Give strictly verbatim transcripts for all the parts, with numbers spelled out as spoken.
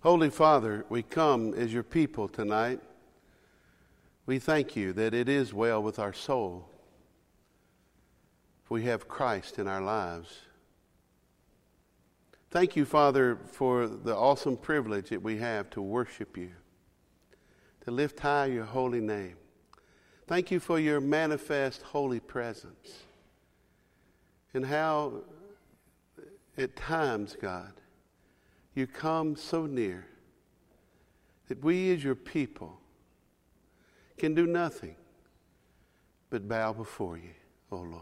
Holy Father, we come as your people tonight. We thank you that it is well with our soul. We have Christ in our lives. Thank you, Father, for the awesome privilege that we have to worship you, to lift high your holy name. Thank you for your manifest holy presence and how at times, God, you come so near that we as your people can do nothing but bow before you, oh Lord.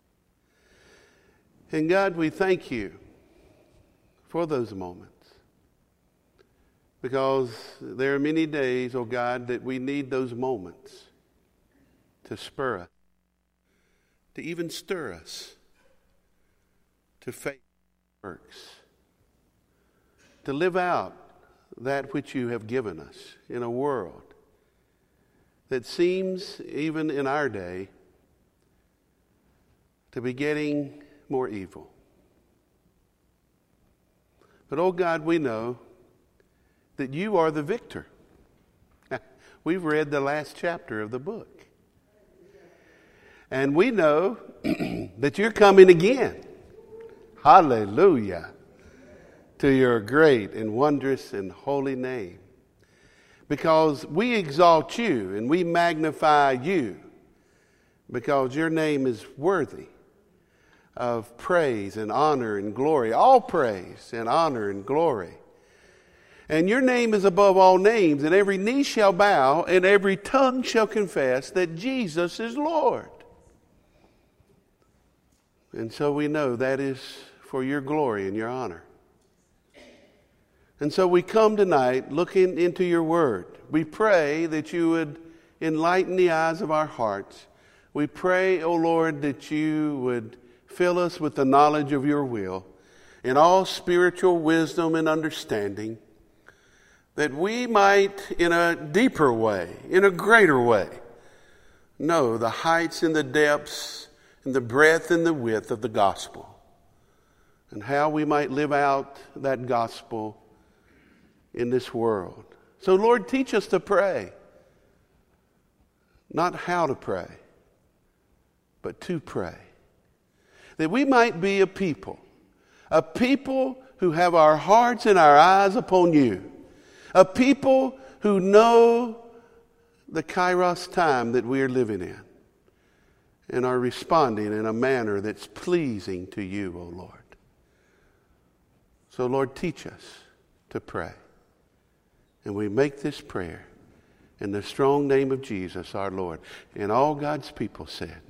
And God, we thank you for those moments, because there are many days, oh God, that we need those moments to spur us, to even stir us to faith works, to live out that which you have given us in a world that seems, even in our day, to be getting more evil. But, oh God, we know that you are the victor. We've read the last chapter of the book. And we know that you're coming again. Hallelujah. To your great and wondrous and holy name. Because we exalt you and we magnify you, because your name is worthy of praise and honor and glory. All praise and honor and glory. And your name is above all names, and every knee shall bow and every tongue shall confess that Jesus is Lord. And so we know that is for your glory and your honor. And so we come tonight looking into your word. We pray that you would enlighten the eyes of our hearts. We pray, O Lord, that you would fill us with the knowledge of your will in all spiritual wisdom and understanding, that we might, in a deeper way, in a greater way, know the heights and the depths and the breadth and the width of the gospel, and how we might live out that gospel in this world. So, Lord, teach us to pray. Not how to pray, but to pray. That we might be a people, a people who have our hearts and our eyes upon you, a people who know the Kairos time that we are living in and are responding in a manner that's pleasing to you, O Lord. So, Lord, teach us to pray. And we make this prayer in the strong name of Jesus, our Lord. And all God's people said,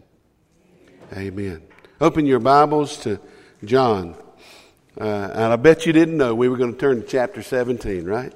amen. Open your Bibles to John. Uh, and I bet you didn't know we were going to turn to chapter seventeen, right?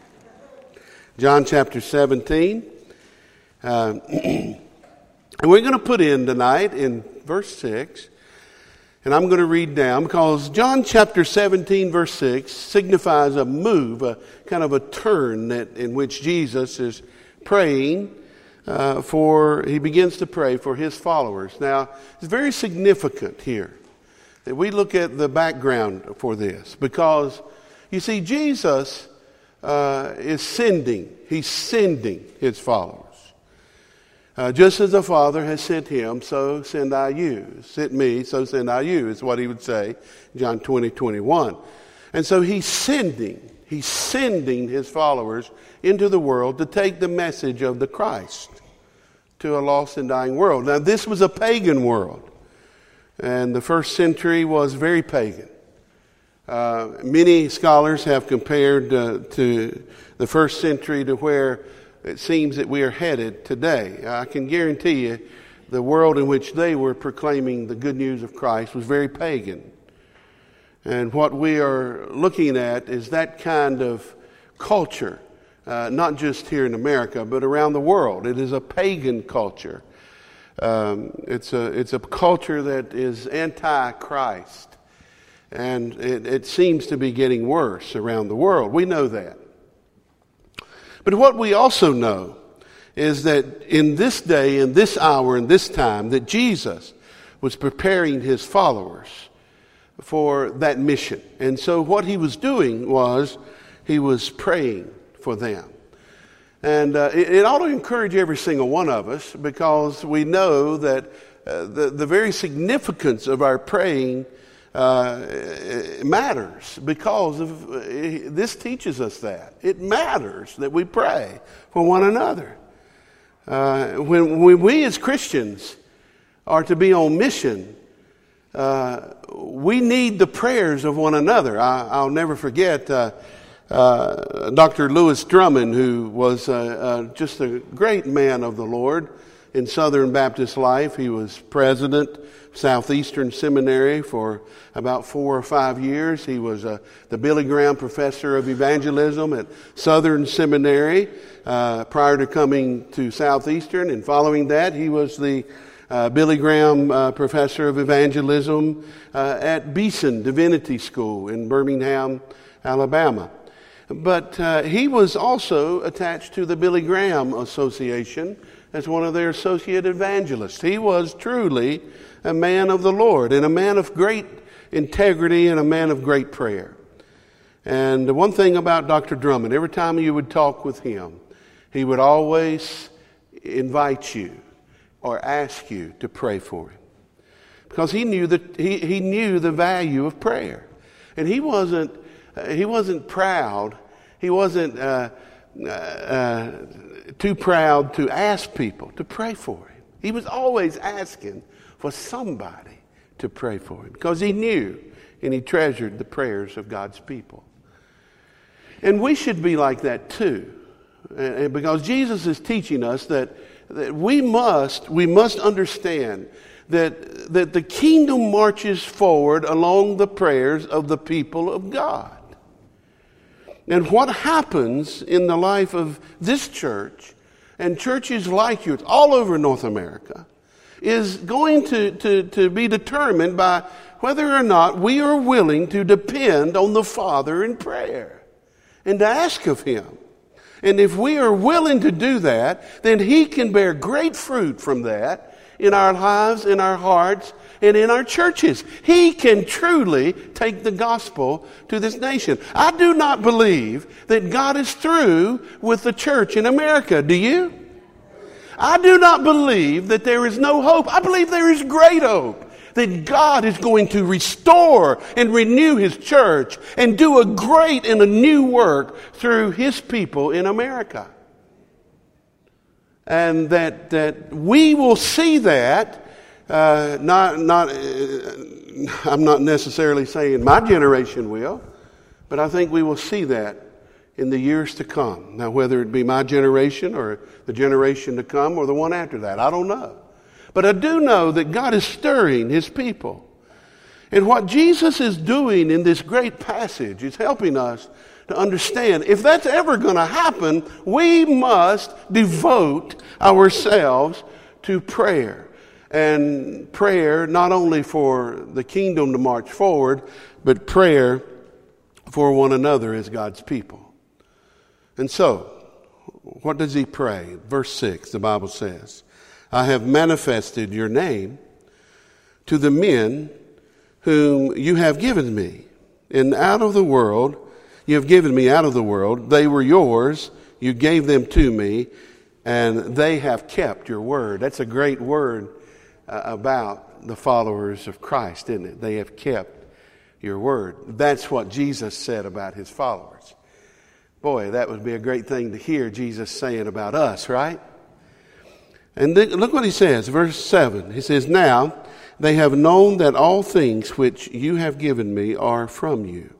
John chapter seventeen. Uh, and we're going to put in tonight in verse six. And I'm going to read down, because John chapter seventeen, verse six signifies a move, a kind of a turn that in which Jesus is praying uh, for, he begins to pray for his followers. Now, it's very significant here that we look at the background for this, because you see, Jesus uh, is sending, he's sending his followers. Uh, just as the Father has sent him, so send I you. Sent me, so send I you, is what he would say, John twenty, twenty-one. And so he's sending, he's sending his followers into the world to take the message of the Christ to a lost and dying world. Now, this was a pagan world, and the first century was very pagan. Uh, many scholars have compared uh, to the first century to where it seems that we are headed today. I can guarantee you the world in which they were proclaiming the good news of Christ was very pagan. And what we are looking at is that kind of culture, uh, not just here in America, but around the world. It is a pagan culture. Um, it's a it's a culture that is anti-Christ. And it, it seems to be getting worse around the world. We know that. But what we also know is that in this day, in this hour, in this time, that Jesus was preparing his followers for that mission. And so what he was doing was he was praying for them. And uh, it, it ought to encourage every single one of us, because we know that uh, the, the very significance of our praying uh, matters, because of, uh, this teaches us that. It matters that we pray for one another. Uh, when, when we as Christians are to be on mission, uh, we need the prayers of one another. I, I'll never forget uh, uh, Doctor Lewis Drummond, who was uh, uh, just a great man of the Lord in Southern Baptist life. He was president of Southeastern Seminary for about four or five years. He was uh, the Billy Graham Professor of Evangelism at Southern Seminary uh, prior to coming to Southeastern, and following that he was the uh, Billy Graham uh, Professor of Evangelism uh, at Beeson Divinity School in Birmingham, Alabama. But uh, he was also attached to the Billy Graham Association as one of their associate evangelists. He was truly a man of the Lord, and a man of great integrity, and a man of great prayer. And the one thing about Doctor Drummond, every time you would talk with him, he would always invite you or ask you to pray for him, because he knew that he, he knew the value of prayer. And he wasn't uh, he wasn't proud. He wasn't uh, uh, uh, too proud to ask people to pray for him. He was always asking for somebody to pray for him, because he knew and he treasured the prayers of God's people. And we should be like that too, and because Jesus is teaching us that, that we must we must understand that that the kingdom marches forward along the prayers of the people of God. And what happens in the life of this church and churches like yours all over North America is going to, to, to be determined by whether or not we are willing to depend on the Father in prayer and to ask of Him. And if we are willing to do that, then He can bear great fruit from that in our lives, in our hearts, and in our churches. He can truly take the gospel to this nation. I do not believe that God is through with the church in America. Do you? I do not believe that there is no hope. I believe there is great hope that God is going to restore and renew His church and do a great and a new work through His people in America. And that, that we will see that, uh, not, not, uh, I'm not necessarily saying my generation will, but I think we will see that in the years to come. Now, whether it be my generation or the generation to come or the one after that, I don't know. But I do know that God is stirring His people. And what Jesus is doing in this great passage is helping us to understand, if that's ever going to happen, we must devote ourselves to prayer. And prayer not only for the kingdom to march forward, but prayer for one another as God's people. And so, what does he pray? Verse six, the Bible says, I have manifested your name to the men whom you have given me. And out of the world, you have given me out of the world. They were yours. You gave them to me, and they have kept your word. That's a great word uh, about the followers of Christ, isn't it? They have kept your word. That's what Jesus said about his followers. Boy, that would be a great thing to hear Jesus saying about us, right? And th- look what he says, verse seven. He says, now they have known that all things which you have given me are from you.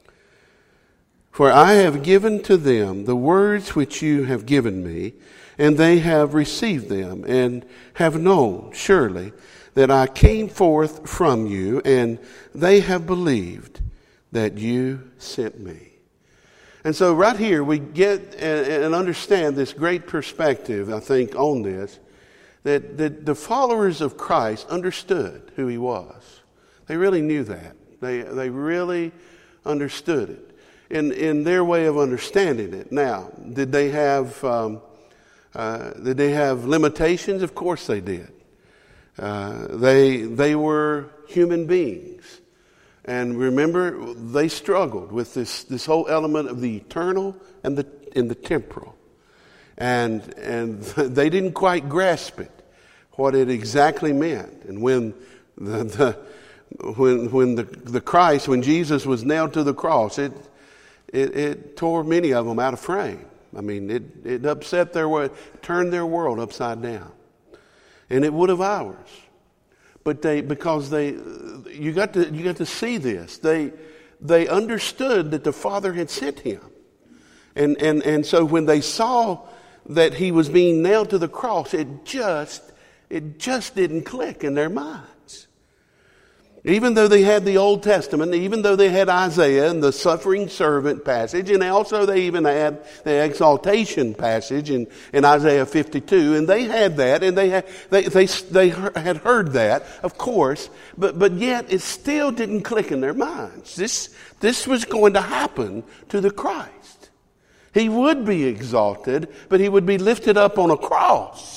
For I have given to them the words which you have given me, and they have received them, and have known, surely, that I came forth from you, and they have believed that you sent me. And so right here we get and understand this great perspective, I think, on this, that, that the followers of Christ understood who he was. They really knew that. They, they really understood it in, in their way of understanding it. Now, did they have, um, uh, did they have limitations? Of course they did. Uh, they, they were human beings. And remember, they struggled with this, this whole element of the eternal and the and the temporal. And and they didn't quite grasp it, what it exactly meant. And when the, the when when the, the Christ, when Jesus was nailed to the cross, it it, it tore many of them out of frame. I mean, it, it upset their world, turned their world upside down. And it would have ours. But they, because they, you got to, you got to see this. They, they understood that the Father had sent him. And, and, and so when they saw that he was being nailed to the cross, it just, it just didn't click in their minds. Even though they had the Old Testament, even though they had Isaiah and the suffering servant passage, and also they even had the exaltation passage in, in Isaiah fifty-two, and they had that, and they had they they they had heard that, of course, but but yet it still didn't click in their minds. This this was going to happen to the Christ. He would be exalted, but he would be lifted up on a cross.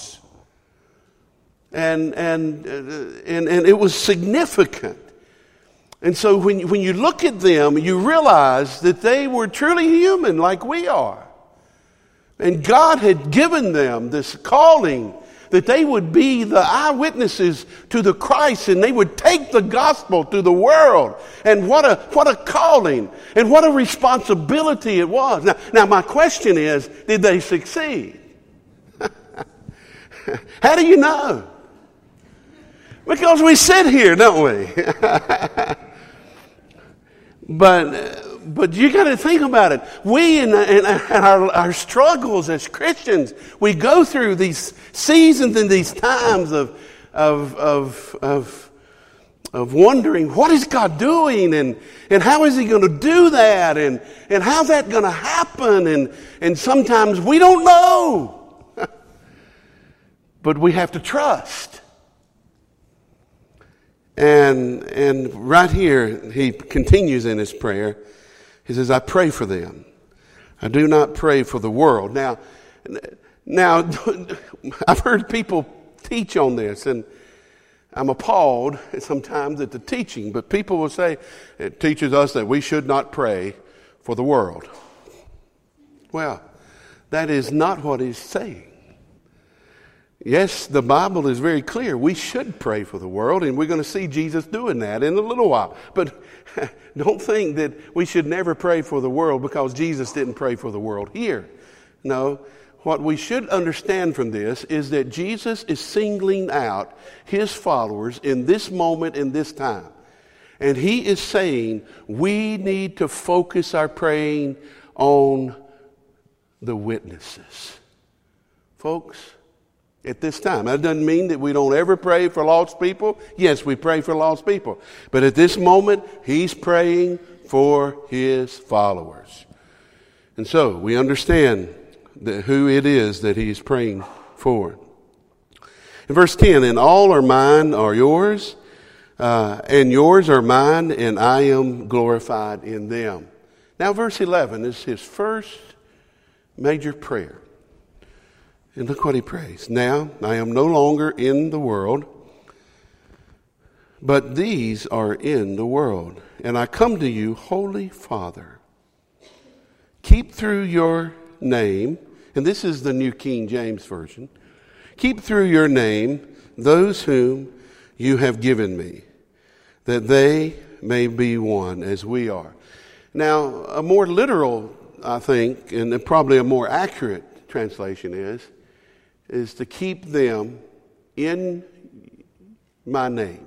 And and, and and it was significant. And so when, when you look at them, you realize that they were truly human like we are. And God had given them this calling that they would be the eyewitnesses to the Christ, and they would take the gospel to the world. And what a what a calling and what a responsibility it was. Now, now my question is, did they succeed? How do you know? Because we sit here, don't we? but but you got to think about it. We in, in, in our, our struggles as Christians, we go through these seasons and these times of of of of, of wondering, what is God doing, and and how is He going to do that, and and how's that going to happen, and and sometimes we don't know, but we have to trust. And and right here, he continues in his prayer. He says, I pray for them. I do not pray for the world. Now, now I've heard people teach on this, and I'm appalled sometimes at the teaching. But people will say, it teaches us that we should not pray for the world. Well, that is not what he's saying. Yes, the Bible is very clear. We should pray for the world, and we're going to see Jesus doing that in a little while. But don't think that we should never pray for the world because Jesus didn't pray for the world here. No, what we should understand from this is that Jesus is singling out his followers in this moment, in this time. And he is saying we need to focus our praying on the witnesses. Folks, at this time. That doesn't mean that we don't ever pray for lost people. Yes, we pray for lost people. But at this moment, he's praying for his followers. And so we understand that who it is that he's praying for. In verse ten, and all are mine are yours, uh, and yours are mine, and I am glorified in them. Now verse eleven is his first major prayer. And look what he prays. Now, I am no longer in the world, but these are in the world. And I come to you, Holy Father. Keep through your name, and this is the New King James Version, keep through your name those whom you have given me, that they may be one as we are. Now, a more literal, I think, and probably a more accurate translation is, is to keep them in my name.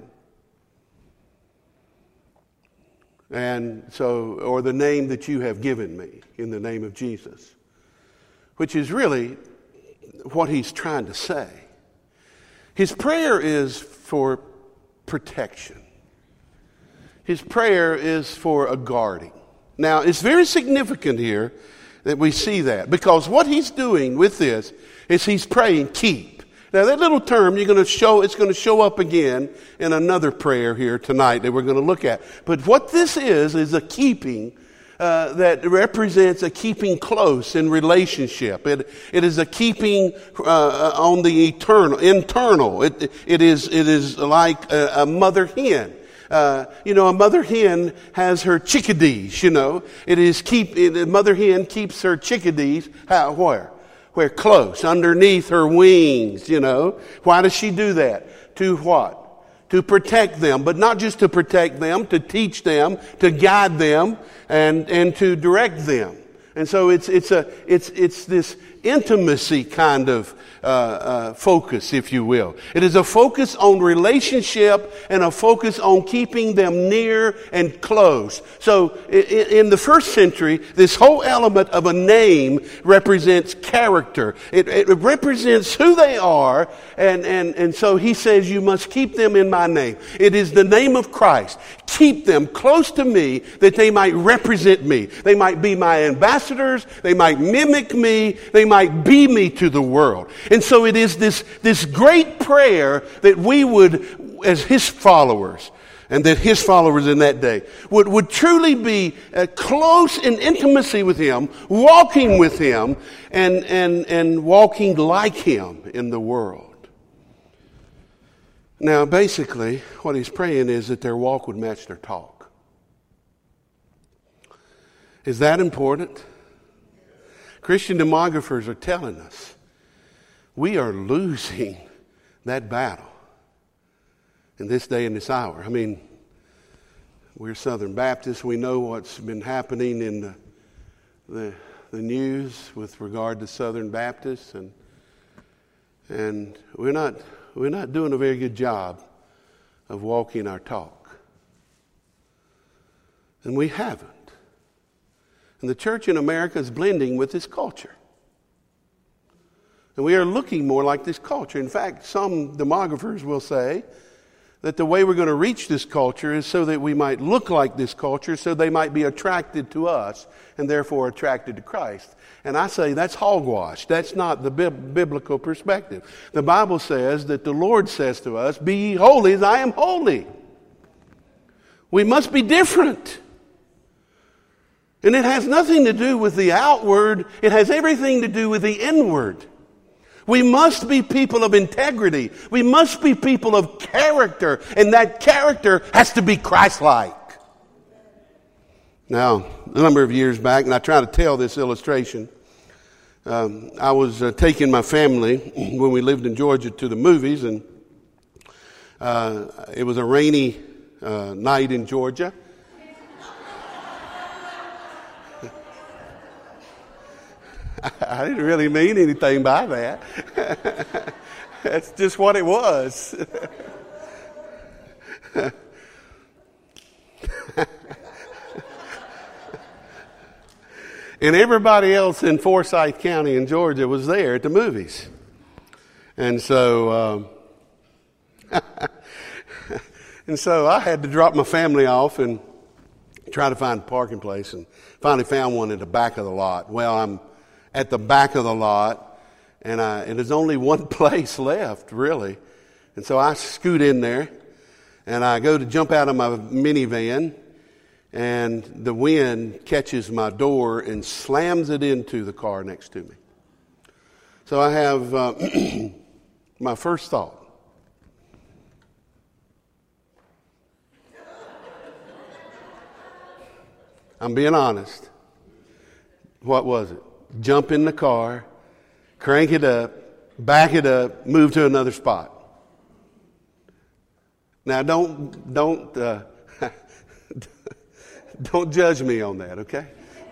And so, or the name that you have given me, in the name of Jesus, which is really what he's trying to say. His prayer is for protection. His prayer is for a guarding. Now, it's very significant here that we see that, because what he's doing with this is he's praying, keep. Now that little term you're going to show, it's going to show up again in another prayer here tonight that we're going to look at. But what this is, is a keeping uh, that represents a keeping close in relationship. It, it is a keeping uh, on the eternal, internal. It, it is, it is like a, a mother hen. Uh, you know, a mother hen has her chickadees, you know. It is keep, the mother hen keeps her chickadees, how, where? Where? Close, underneath her wings, you know. Why does she do that? To what? To protect them, but not just to protect them, to teach them, to guide them, and, and to direct them. And so it's, it's a, it's, it's this intimacy kind of uh, uh, focus, if you will. It is a focus on relationship and a focus on keeping them near and close. So in, in the first century, this whole element of a name represents character. It, it represents who they are, and, and, and so he says, you must keep them in my name. It is the name of Christ. Keep them close to me that they might represent me. They might be my ambassadors. They might mimic me. They might be me to the world. And so it is this, this great prayer that we would, as his followers, and that his followers in that day would, would truly be uh, close in intimacy with him, walking with him, and, and, and walking like him in the world. Now, basically, what he's praying is that their walk would match their talk. Is that important? Christian demographers are telling us we are losing that battle in this day and this hour. I mean, we're Southern Baptists. We know what's been happening in the, the, the news with regard to Southern Baptists, and and we're not we're not doing a very good job of walking our talk. And we haven't. And the church in America is blending with this culture. And we are looking more like this culture. In fact, some demographers will say that the way we're going to reach this culture is so that we might look like this culture, so they might be attracted to us and therefore attracted to Christ. And I say that's hogwash. That's not the bib- biblical perspective. The Bible says that the Lord says to us, be ye holy as I am holy. We must be different. And it has nothing to do with the outward. It has everything to do with the inward. We must be people of integrity. We must be people of character. And that character has to be Christ-like. Now, a number of years back, and I try to tell this illustration, um, I was uh, taking my family when we lived in Georgia to the movies, and uh, it was a rainy uh, night in Georgia. I didn't really mean anything by that. That's just what it was. And everybody else in Forsyth County in Georgia was there at the movies. And so, um, and so I had to drop my family off and try to find a parking place, and finally found one at the back of the lot. Well, I'm at the back of the lot, and, I, and there's only one place left, really. And so I scoot in there, and I go to jump out of my minivan, and the wind catches my door and slams it into the car next to me. So I have uh, my first thought. I'm being honest. What was it? Jump in the car, crank it up, back it up, move to another spot. Now, don't don't uh, don't judge me on that, okay?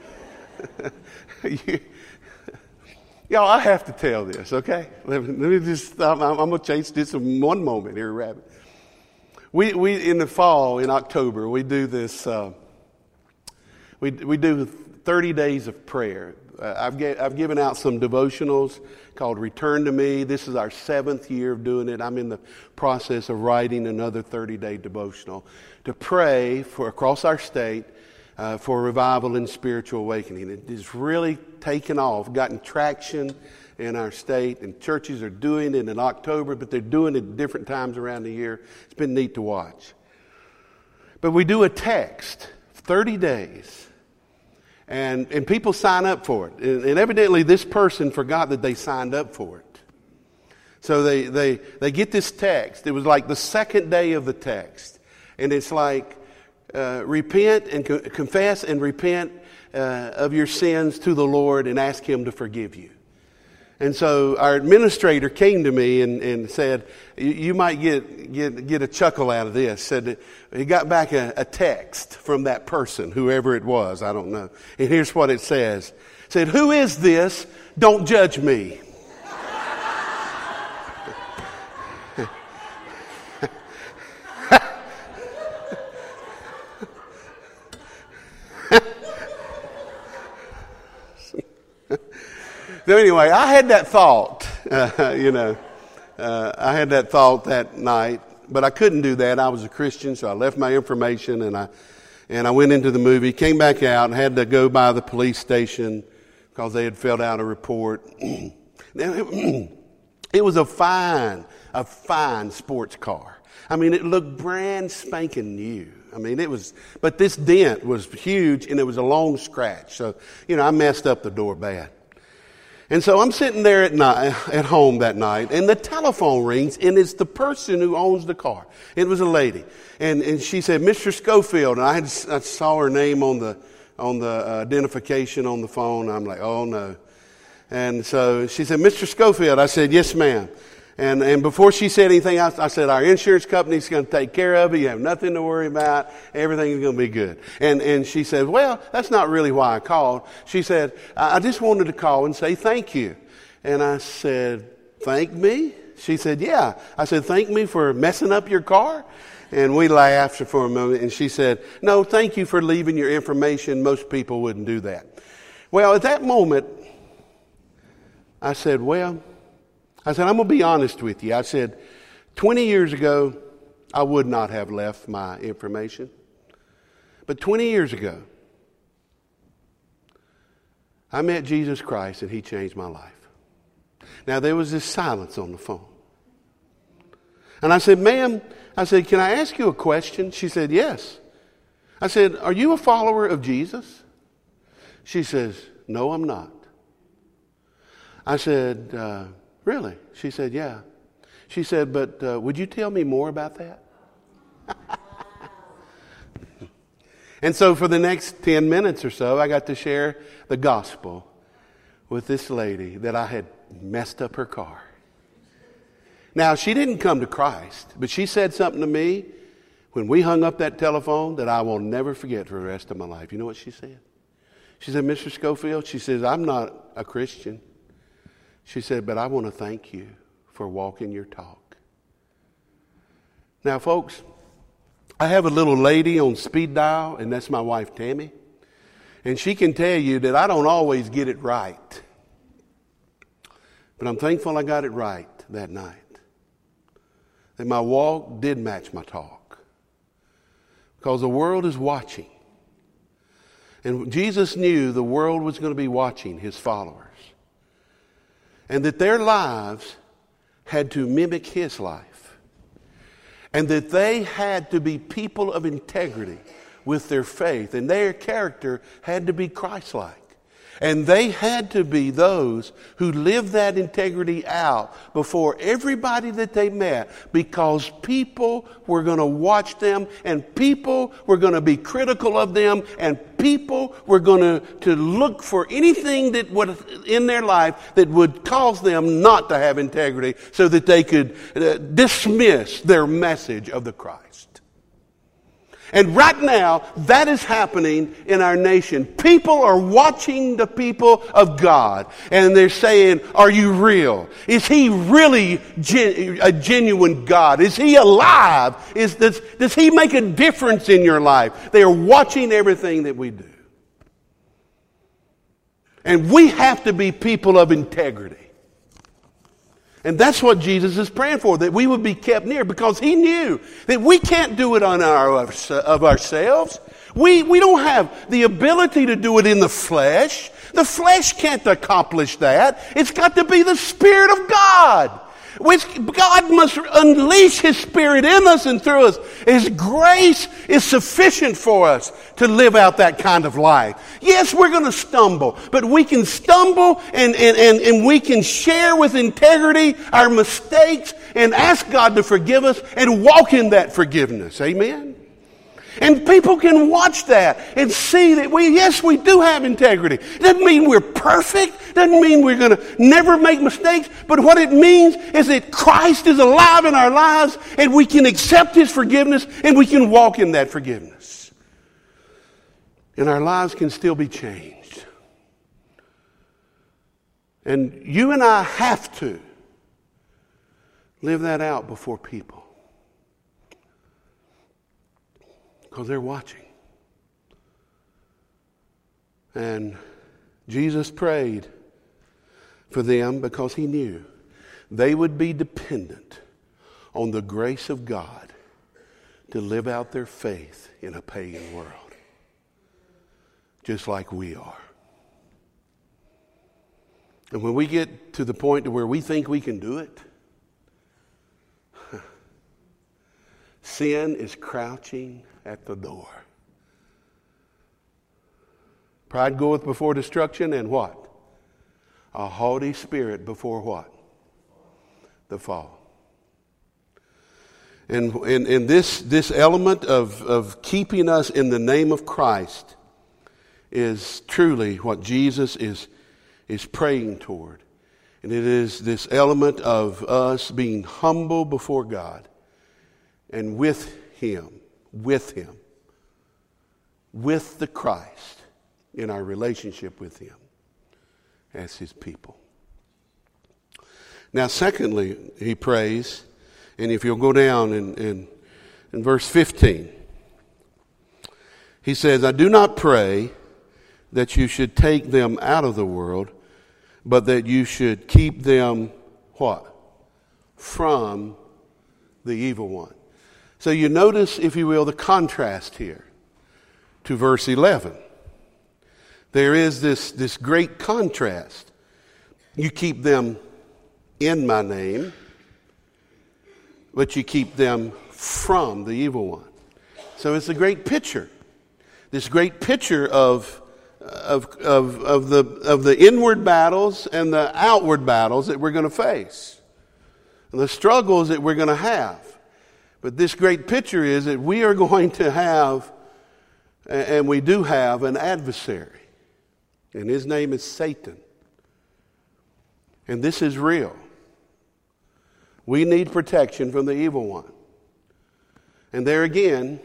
you, y'all, I have to tell this, okay? Let me, let me just. I'm, I'm going to chase this in one moment here, Rabbit. We we in the fall, in October, we do this. Uh, we we do thirty days of prayer. Uh, I've, get, I've given out some devotionals called Return to Me. This is our seventh year of doing it. I'm in the process of writing another thirty-day devotional to pray for across our state uh, for revival and spiritual awakening. It has really taken off, gotten traction in our state, and churches are doing it in October, but they're doing it at different times around the year. It's been neat to watch. But we do a text, thirty days. And and people sign up for it. And, and evidently this person forgot that they signed up for it. So they, they, they get this text. It was like the second day of the text. And it's like uh, repent and co- confess and repent uh, of your sins to the Lord and ask Him to forgive you. And so our administrator came to me and, and said, you might get, get get a chuckle out of this. Said that he got back a, a text from that person, whoever it was, I don't know. And here's what it says. It said, who is this? Don't judge me. So anyway, I had that thought, uh, you know, uh, I had that thought that night, but I couldn't do that. I was a Christian, so I left my information and I, and I went into the movie, came back out and had to go by the police station because they had filled out a report. It was a fine, a fine sports car. I mean, it looked brand spanking new. I mean, it was, but this dent was huge and it was a long scratch. So, you know, I messed up the door bad. And so I'm sitting there at night, at home that night, and the telephone rings, and it's the person who owns the car. It was a lady, and and she said, Mister Schofield, and I had I saw her name on the on the uh, identification on the phone. I'm like, oh no, and so she said, Mister Schofield. I said, yes, ma'am. And and before she said anything else, I said, our insurance company's going to take care of it. You have nothing to worry about. Everything is going to be good. And and she said, well, that's not really why I called. She said, I just wanted to call and say thank you. And I said, thank me? She said, yeah. I said, thank me for messing up your car? And we laughed for a moment. And she said, no, thank you for leaving your information. Most people wouldn't do that. Well, at that moment, I said, well, I said, I'm going to be honest with you. I said, twenty years ago, I would not have left my information. But twenty years ago, I met Jesus Christ and He changed my life. Now, there was this silence on the phone. And I said, ma'am, I said, can I ask you a question? She said, yes. I said, are you a follower of Jesus? She says, no, I'm not. I said, uh, really? She said, yeah. She said, but uh, would you tell me more about that? And so for the next ten minutes or so, I got to share the gospel with this lady that I had messed up her car. Now, she didn't come to Christ, but she said something to me when we hung up that telephone that I will never forget for the rest of my life. You know what she said? She said, Mister Schofield, she says, I'm not a Christian. She said, but I want to thank you for walking your talk. Now, folks, I have a little lady on speed dial, and that's my wife, Tammy. And she can tell you that I don't always get it right. But I'm thankful I got it right that night. That my walk did match my talk. Because the world is watching. And Jesus knew the world was going to be watching His followers. And that their lives had to mimic His life. And that they had to be people of integrity with their faith. And their character had to be Christ-like. And they had to be those who lived that integrity out before everybody that they met, because people were going to watch them, and people were going to be critical of them, and people were going to, to look for anything that would in their life that would cause them not to have integrity, so that they could uh, dismiss their message of the Christ. And right now, that is happening in our nation. People are watching the people of God, and they're saying, are you real? Is He really gen- a genuine God? Is He alive? Is, does, does He make a difference in your life? They are watching everything that we do. And we have to be people of integrity. And that's what Jesus is praying for, that we would be kept near, because He knew that we can't do it on our of ourselves. We, we don't have the ability to do it in the flesh. The flesh can't accomplish that. It's got to be the Spirit of God. Which God must unleash His Spirit in us and through us. His grace is sufficient for us to live out that kind of life. Yes, we're going to stumble, but we can stumble and, and, and, and we can share with integrity our mistakes and ask God to forgive us and walk in that forgiveness. Amen? And people can watch that and see that we, yes, we do have integrity. It doesn't mean we're perfect. Doesn't mean we're going to never make mistakes. But what it means is that Christ is alive in our lives and we can accept His forgiveness and we can walk in that forgiveness. And our lives can still be changed. And you and I have to live that out before people. Because they're watching. And Jesus prayed for them because He knew they would be dependent on the grace of God to live out their faith in a pagan world. Just like we are. And when we get to the point to where we think we can do it, sin is crouching at the door. Pride goeth before destruction, and what? A haughty spirit before what? The fall. And, and, and this, this element of, of keeping us in the name of Christ is truly what Jesus is, is praying toward. And it is this element of us being humble before God and with Him. With Him, with the Christ in our relationship with Him as His people. Now, secondly, he prays, and if you'll go down in, in, in verse fifteen, he says, I do not pray that you should take them out of the world, but that you should keep them, what? From the evil one. So you notice, if you will, the contrast here to verse eleven. There is this, this great contrast. You keep them in my name, but you keep them from the evil one. So it's a great picture. This great picture of, of, of, of, the, of the inward battles and the outward battles that we're going to face. And the struggles that we're going to have. But this great picture is that we are going to have, and we do have, an adversary. And his name is Satan. And this is real. We need protection from the evil one. And there again,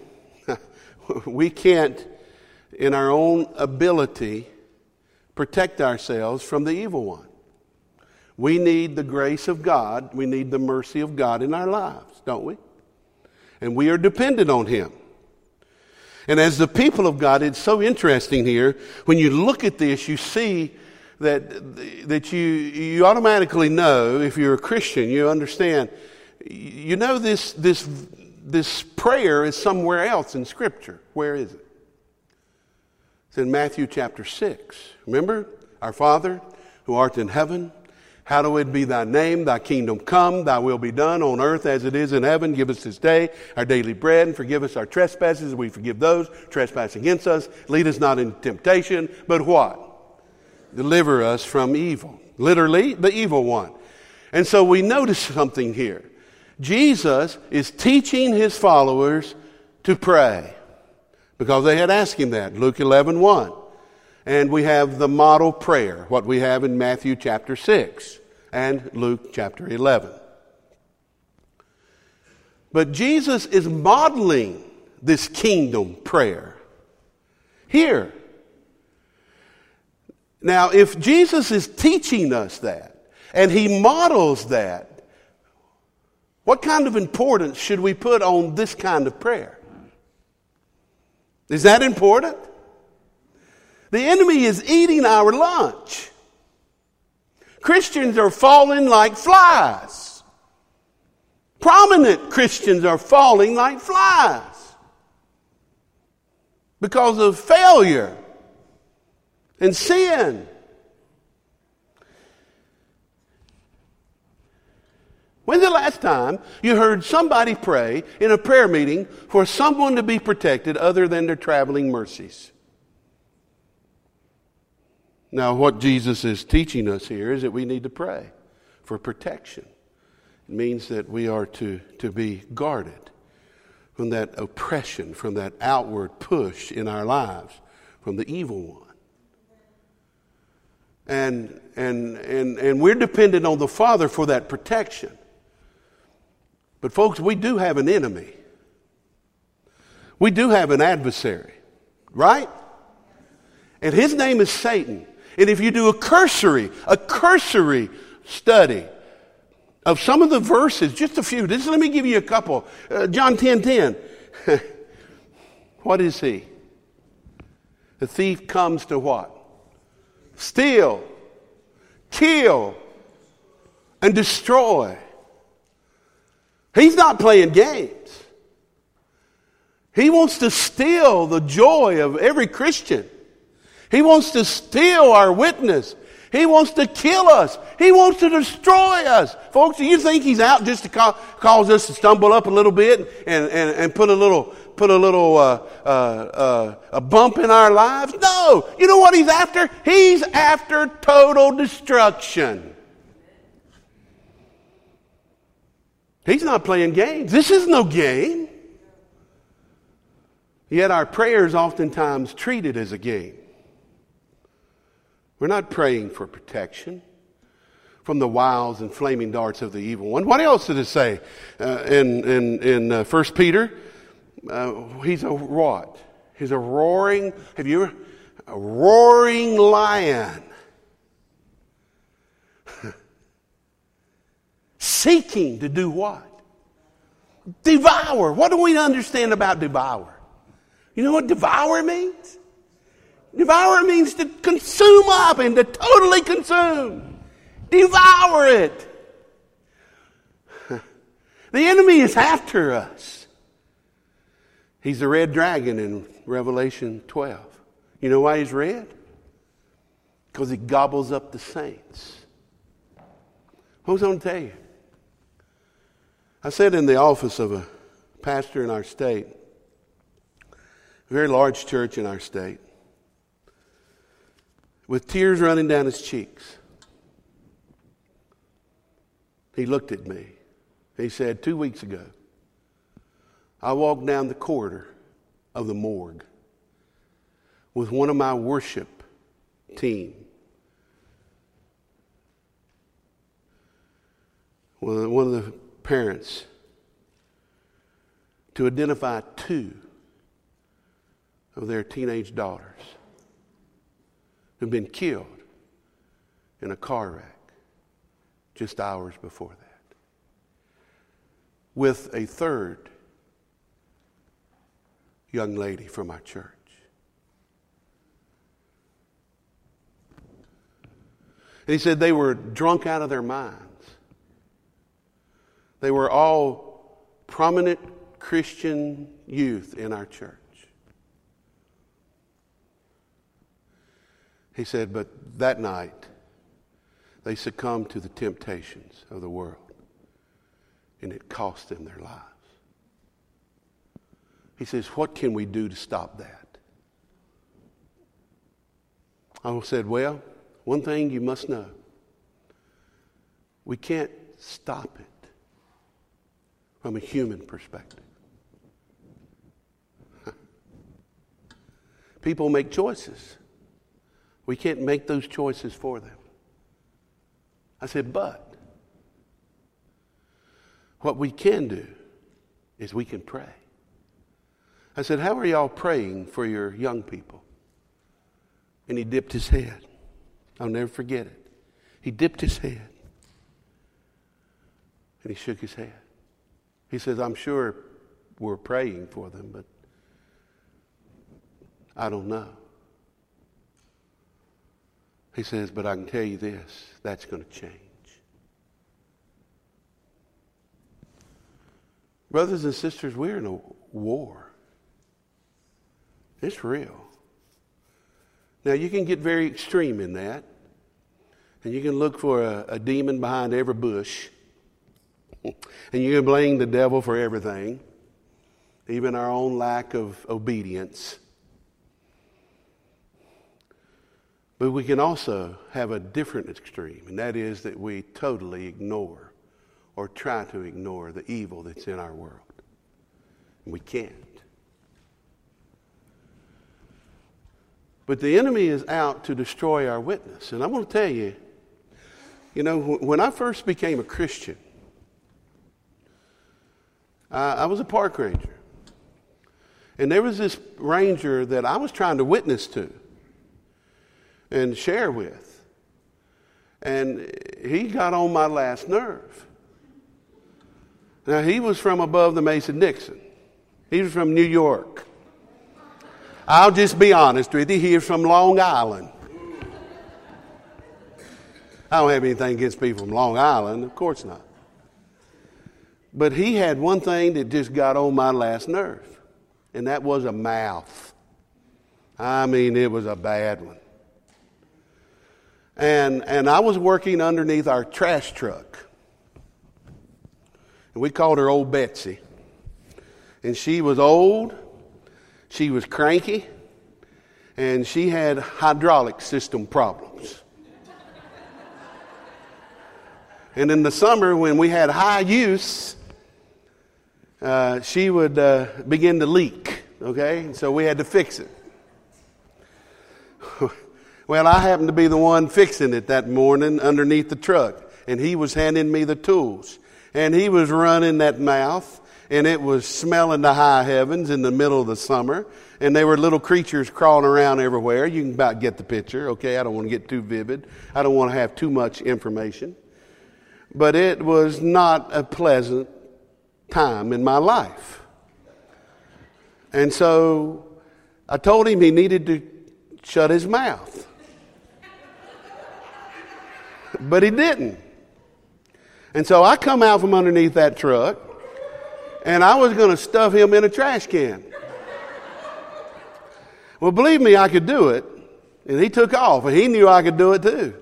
we can't, in our own ability, protect ourselves from the evil one. We need the grace of God. We need the mercy of God in our lives, don't we? And we are dependent on Him. And as the people of God, it's so interesting here. When you look at this, you see that, that you, you automatically know, if you're a Christian, you understand, you know this, this, this prayer is somewhere else in Scripture. Where is it? It's in Matthew chapter six. Remember? Our Father, who art in heaven, hallowed be thy name, thy kingdom come, thy will be done on earth as it is in heaven. Give us this day our daily bread, and forgive us our trespasses as we forgive those trespass against us. Lead us not into temptation, but what? Deliver us from evil. Literally, the evil one. And so we notice something here. Jesus is teaching His followers to pray because they had asked Him that. Luke eleven one. And we have the model prayer, what we have in Matthew chapter six and Luke chapter eleven. But Jesus is modeling this kingdom prayer here. Now, if Jesus is teaching us that, and He models that, what kind of importance should we put on this kind of prayer? Is that important? The enemy is eating our lunch. Christians are falling like flies. Prominent Christians are falling like flies because of failure and sin. When's the last time you heard somebody pray in a prayer meeting for someone to be protected other than their traveling mercies? Now, what Jesus is teaching us here is that we need to pray for protection. It means that we are to, to be guarded. from that oppression, from that outward push in our lives, from the evil one. And, and, and, and we're dependent on the Father for that protection. But folks, we do have an enemy. We do have an adversary, right? And his name is Satan. And if you do a cursory, a cursory study of some of the verses, just a few, just let me give you a couple. Uh, John ten ten. What is he? The thief comes to what? Steal, kill, and destroy. He's not playing games. He wants to steal the joy of every Christian. He wants to steal our witness. He wants to kill us. He wants to destroy us. Folks, do you think he's out just to ca- cause us to stumble up a little bit and, and, and put a little put a little uh, uh, uh, a bump in our lives? No. You know what he's after? He's after total destruction. He's not playing games. This is no game. Yet our prayers oftentimes treated as a game. We're not praying for protection from the wiles and flaming darts of the evil one. What else did it say uh, in in in uh, First Peter? Uh, he's a what? He's a roaring. Have you ever a roaring lion, seeking to do what? Devour. What do we understand about devour? You know what devour means? Devour means to consume up and to totally consume. Devour it. The enemy is after us. He's the red dragon in Revelation twelve. You know why he's red? Because he gobbles up the saints. What was I going to tell you? I sat in the office of a pastor in our state, a very large church in our state, with tears running down his cheeks. He looked at me. He said, two weeks ago, I walked down the corridor of the morgue with one of my worship team. One of the parents to identify two of their teenage daughters who've been killed in a car wreck just hours before that, with a third young lady from our church. And he said they were drunk out of their minds. They were all prominent Christian youth in our church. He said, but that night, they succumbed to the temptations of the world, and it cost them their lives. He says, what can we do to stop that? I said, well, one thing you must know. We can't stop it from a human perspective. People make choices. We can't make those choices for them. I said, but what we can do is we can pray. I said, how are y'all praying for your young people? And he dipped his head. I'll never forget it. He dipped his head. And he shook his head. He says, I'm sure we're praying for them, but I don't know. He says, but I can tell you this, that's going to change. Brothers and sisters, we're in a war. It's real. Now, you can get very extreme in that, and you can look for a, a demon behind every bush, and you can blame the devil for everything, even our own lack of obedience. But we can also have a different extreme, and that is that we totally ignore or try to ignore the evil that's in our world. We can't. But the enemy is out to destroy our witness. And I want to tell you, you know, when I first became a Christian, I, I was a park ranger. And there was this ranger that I was trying to witness to and share with. And he got on my last nerve. Now, he was from above the Mason-Dixon. He was from New York. I'll just be honest with you, he is from Long Island. I don't have anything against people from Long Island, of course not. But he had one thing that just got on my last nerve, and that was a mouth. I mean, it was a bad one. And, and I was working underneath our trash truck. And we called her Old Betsy. And she was old. She was cranky, and she had hydraulic system problems. And in the summer, when we had high use, uh, she would uh, begin to leak, okay? And so we had to fix it. Well, I happened to be the one fixing it that morning underneath the truck, and he was handing me the tools. And he was running that mouth. And it was smelling the high heavens in the middle of the summer. And there were little creatures crawling around everywhere. You can about get the picture, okay? I don't want to get too vivid. I don't want to have too much information. But it was not a pleasant time in my life. And so I told him he needed to shut his mouth. But he didn't. And so I come out from underneath that truck. And I was going to stuff him in a trash can. Well, believe me, I could do it. And he took off, and he knew I could do it too.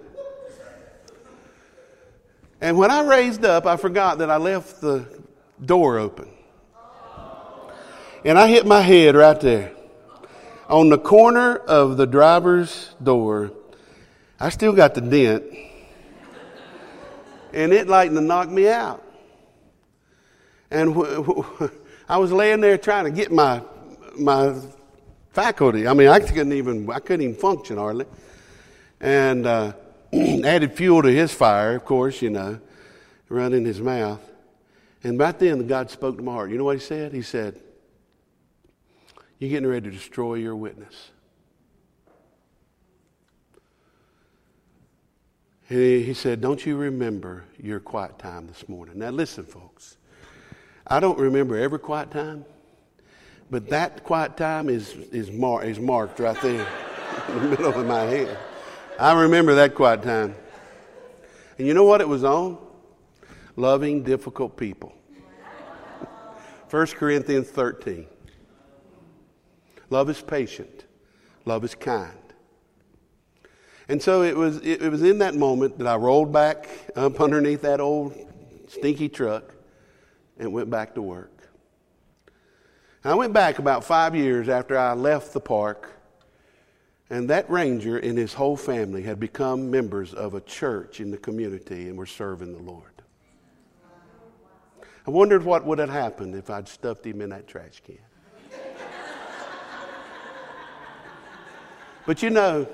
And when I raised up, I forgot that I left the door open. And I hit my head right there. On the corner of the driver's door, I still got the dent. And it like to knock me out. And I was laying there trying to get my my faculty. I mean, I couldn't even I couldn't even function hardly. And uh, added fuel to his fire, of course, you know, running his mouth. And right then, God spoke to my heart. You know what he said? He said, "You're getting ready to destroy your witness." He, he said, "Don't you remember your quiet time this morning?" Now, listen, folks. I don't remember every quiet time, but that quiet time is is, mar- is marked right there in the middle of my head. I remember that quiet time. And you know what it was on? Loving difficult people. First Corinthians thirteen. Love is patient. Love is kind. And so it was it, it was in that moment that I rolled back up underneath that old stinky truck and went back to work. And I went back about five years after I left the park, and that ranger and his whole family had become members of a church in the community and were serving the Lord. I wondered what would have happened if I'd stuffed him in that trash can. But you know,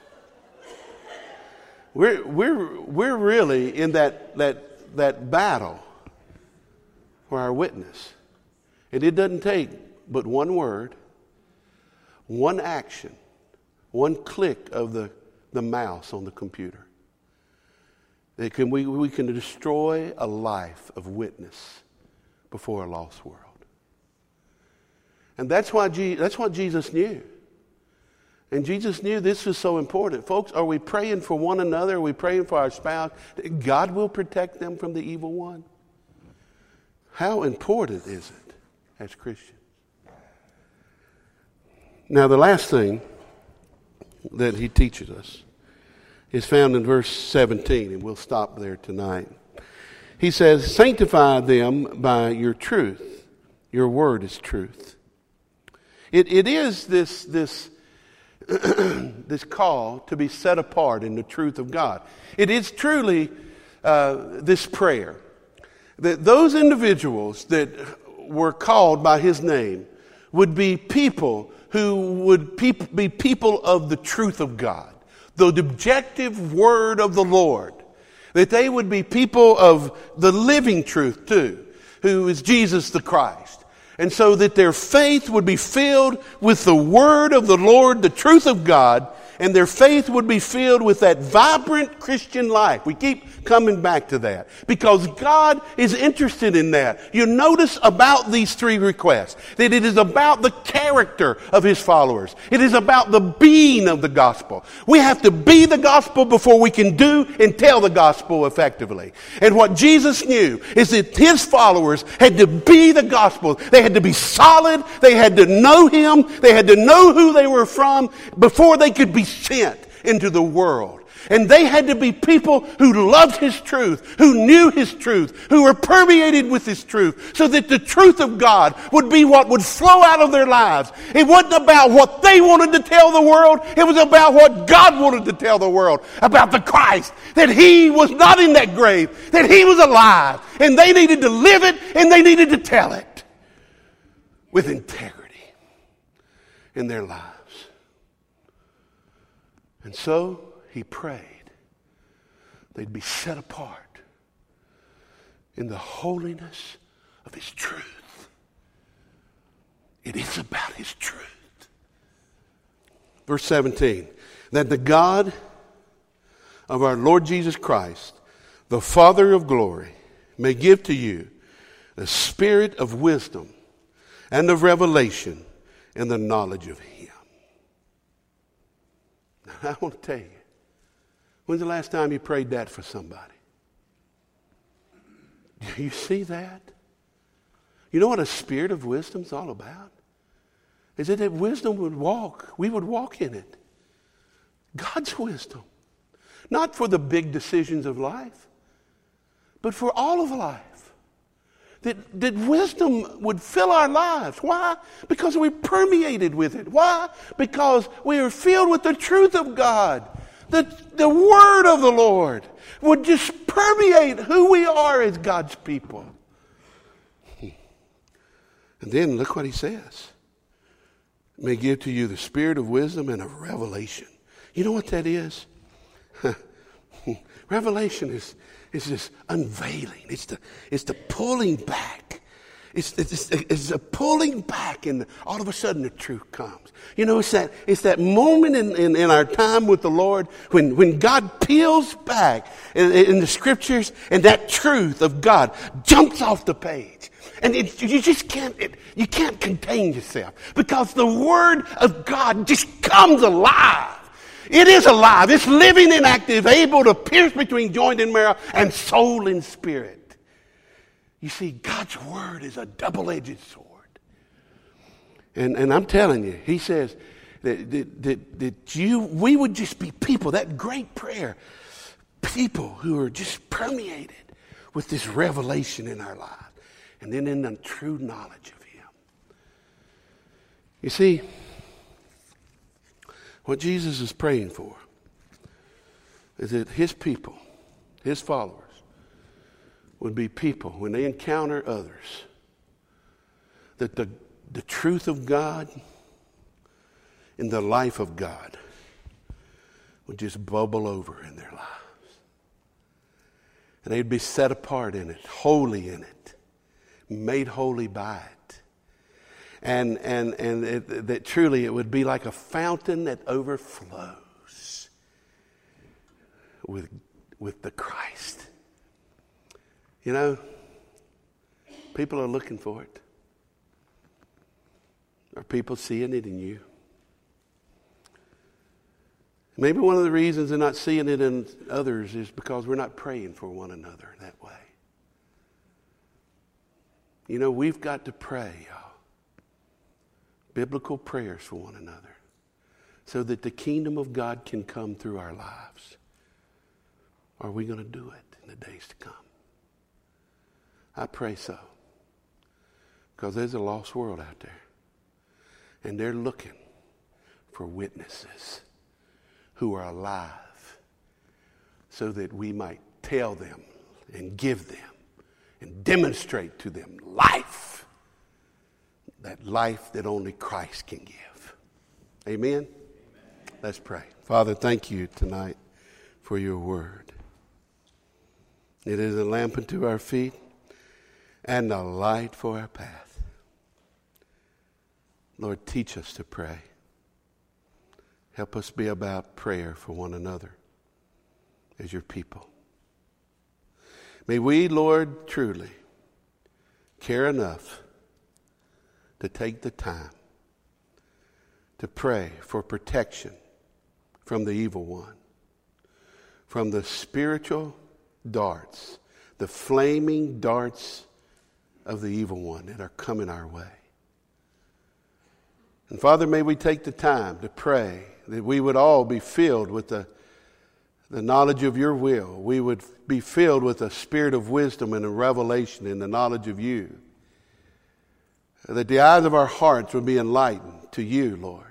we're we're we're really in that that that battle for our witness. And it doesn't take but one word, one action, one click of the, the mouse on the computer. That can, we, we can destroy a life of witness before a lost world. And that's why Je- that's what Jesus knew. And Jesus knew this was so important. Folks, are we praying for one another? Are we praying for our spouse? God will protect them from the evil one. How important is it as Christians? Now, the last thing that he teaches us is found in verse seventeen, and we'll stop there tonight. He says, "Sanctify them by your truth. Your word is truth." It, it is this, this, this call to be set apart in the truth of God. It is truly uh, this prayer that those individuals that were called by his name would be people who would peop- be people of the truth of God, the objective word of the Lord. That they would be people of the living truth too, who is Jesus the Christ. And so that their faith would be filled with the word of the Lord, the truth of God, and their faith would be filled with that vibrant Christian life. We keep coming back to that because God is interested in that. You notice about these three requests that it is about the character of his followers. It is about the being of the gospel. We have to be the gospel before we can do and tell the gospel effectively. And what Jesus knew is that his followers had to be the gospel. They had to be solid. They had to know him. They had to know who they were from before they could be sent into the world. And they had to be people who loved his truth, who knew his truth, who were permeated with his truth, so that the truth of God would be what would flow out of their lives. It wasn't about what they wanted to tell the world. It was about what God wanted to tell the world, about the Christ, that he was not in that grave, that he was alive, and they needed to live it, and they needed to tell it with integrity in their lives. And so he prayed they'd be set apart in the holiness of his truth. It is about his truth. Verse seventeen, that the God of our Lord Jesus Christ, the Father of glory, may give to you the spirit of wisdom and of revelation and the knowledge of him. I want to tell you, when's the last time you prayed that for somebody? Do you see that? You know what a spirit of wisdom is all about? Is it that wisdom would walk, we would walk in it. God's wisdom. Not for the big decisions of life, but for all of life. That, that wisdom would fill our lives. Why? Because we're permeated with it. Why? Because we are filled with the truth of God. The, the word of the Lord would just permeate who we are as God's people. And then look what he says. May give to you the spirit of wisdom and of revelation. You know what that is? Revelation is It's this unveiling. It's the, it's the pulling back. It's, it's, it's a pulling back, and all of a sudden the truth comes. You know, it's that, it's that moment in, in, in our time with the Lord when, when God peels back in, in the scriptures and that truth of God jumps off the page. And it, you just can't, it, you can't contain yourself because the word of God just comes alive. It is alive. It's living and active, able to pierce between joint and marrow and soul and spirit. You see, God's word is a double-edged sword. And, and I'm telling you, he says that, that, that, that you, we would just be people, that great prayer, people who are just permeated with this revelation in our lives and then in the true knowledge of him. You see, what Jesus is praying for is that his people, his followers, would be people, when they encounter others, that the, the truth of God and the life of God would just bubble over in their lives. And they'd be set apart in it, holy in it, made holy by it. And and and it, that truly it would be like a fountain that overflows with with the Christ. You know, people are looking for it. Are people seeing it in you? Maybe one of the reasons they're not seeing it in others is because we're not praying for one another that way. You know, we've got to pray, y'all. Biblical prayers for one another so that the kingdom of God can come through our lives. Are we going to do it in the days to come? I pray so. Because there's a lost world out there. And they're looking for witnesses who are alive so that we might tell them and give them and demonstrate to them life that life that only Christ can give. Amen? Amen? Let's pray. Father, thank you tonight for your word. It is a lamp unto our feet and a light for our path. Lord, teach us to pray. Help us be about prayer for one another as your people. May we, Lord, truly care enough to take the time to pray for protection from the evil one, from the spiritual darts, the flaming darts of the evil one that are coming our way. And Father, may we take the time to pray that we would all be filled with the, the knowledge of your will. We would be filled with a spirit of wisdom and a revelation in the knowledge of you. That the eyes of our hearts would be enlightened to you, Lord.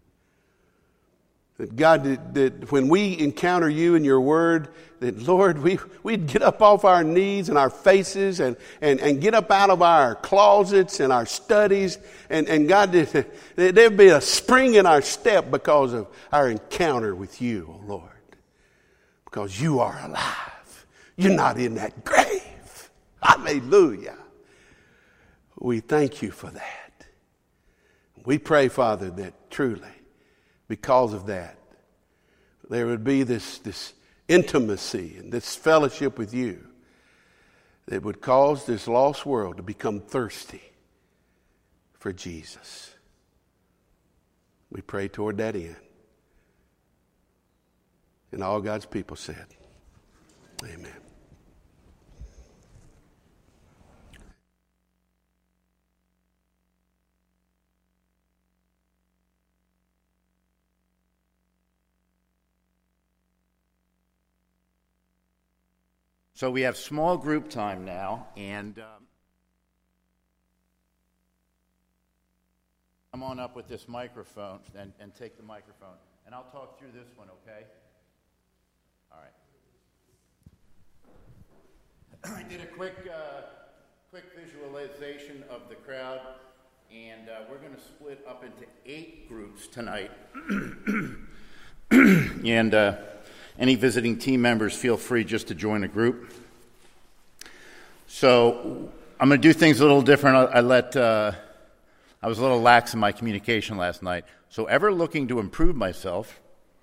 That God, that, that when we encounter you and your word, that Lord, we, we'd get up off our knees and our faces and, and, and get up out of our closets and our studies. And, and God, that there'd be a spring in our step because of our encounter with you, oh Lord. Because you are alive. You're not in that grave. Hallelujah. We thank you for that. We pray, Father, that truly, because of that, there would be this, this intimacy and this fellowship with you that would cause this lost world to become thirsty for Jesus. We pray toward that end. And all God's people said, amen. So we have small group time now, and um, come on up with this microphone and, and take the microphone. And I'll talk through this one, okay? All right. I did a quick, uh, quick visualization of the crowd, and uh, we're going to split up into eight groups tonight. and... Uh, Any visiting team members, feel free just to join a group. So I'm going to do things a little different. I, I let uh, I was a little lax in my communication last night. So ever looking to improve myself,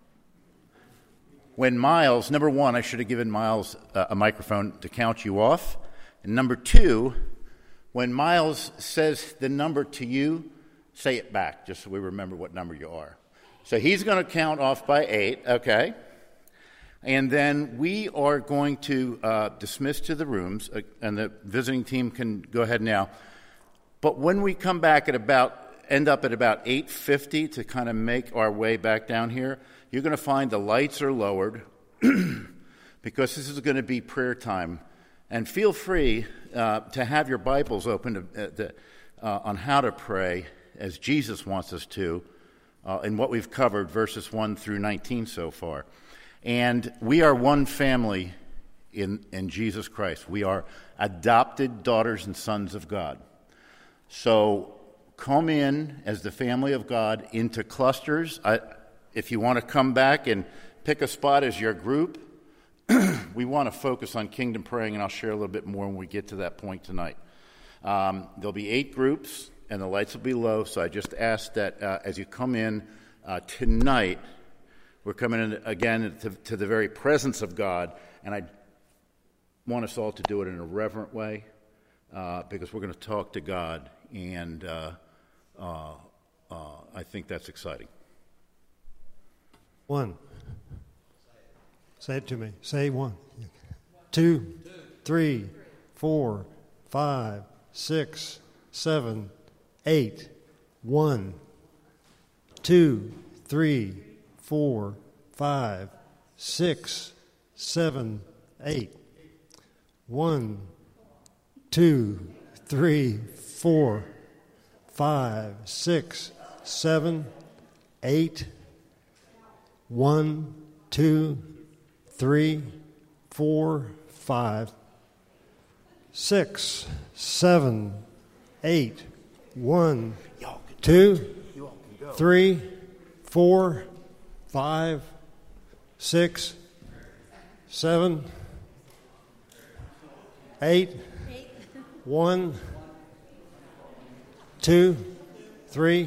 when Miles, number one, I should have given Miles uh, a microphone to count you off. And number two, when Miles says the number to you, say it back, just so we remember what number you are. So he's going to count off by eight, okay? And then we are going to uh, dismiss to the rooms, uh, and the visiting team can go ahead now. But when we come back at about, end up at about eight fifty to kind of make our way back down here, you're going to find the lights are lowered because this is going to be prayer time. And feel free uh, to have your Bibles open to, uh, to, uh, on how to pray as Jesus wants us to uh, in what we've covered, verses one through nineteen so far. And we are one family in, in Jesus Christ. We are adopted daughters and sons of God. So come in as the family of God into clusters. I, if you want to come back and pick a spot as your group, we want to focus on kingdom praying, and I'll share a little bit more when we get to that point tonight. Um, there'll be eight groups, and the lights will be low, so I just ask that uh, as you come in uh, tonight, we're coming in again to, to the very presence of God, and I want us all to do it in a reverent way uh, because we're going to talk to God, and uh, uh, uh, I think that's exciting. One. Say it to me. Say one. Two, three, four, five, six, seven, eight. One, two, three, four, five, six, seven, eight. One, two, three, four, five, six, seven, eight. One, two, three, four, five, six, seven, eight. One, two, three, four, five, six, seven, eight, one, two, three,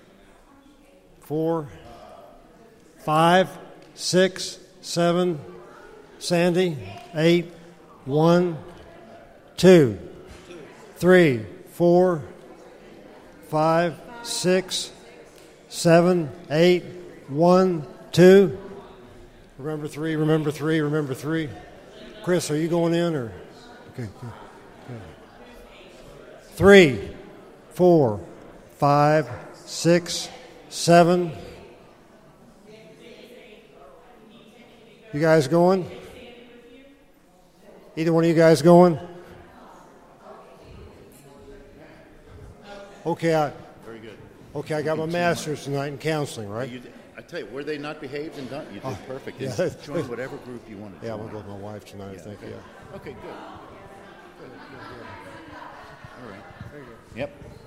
four, five, six, seven, Sandy, eight, one, two, three, four, five, six, seven, eight, one, two. Remember three, remember three, remember three. Chris, are you going in or? Okay, good. Good. Three, four, five, six, seven. You guys going? Either one of you guys going? Okay, I, Very good. okay, I got my master's tonight in counseling, right? You did, I tell you, were they not behaved and done? You did Oh, perfect. yeah. Just join whatever group you want to Yeah, join. I'm going to go with my wife tonight, I think, okay. yeah. Okay, good. Good, good, good. All right. Very good. Yep.